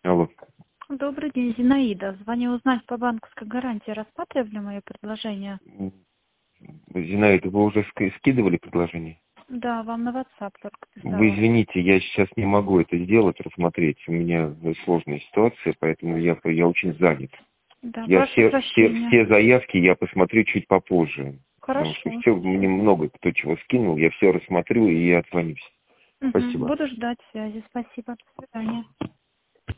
Алло. Добрый день, Зинаида. Звоню узнать по банковской гарантии. Рассматривали мое предложение? Зинаида, вы уже скидывали предложение? Да, вам на WhatsApp только Вы писала. извините, я сейчас не могу это сделать, рассмотреть. У меня сложная ситуация, поэтому я очень занят. Да, Я прошу прощения. все заявки я посмотрю чуть попозже. Потому что Хорошо. все, мне много кто чего скинул, я все рассмотрю и отзвонюсь. Спасибо. Буду ждать связи. Спасибо. До свидания.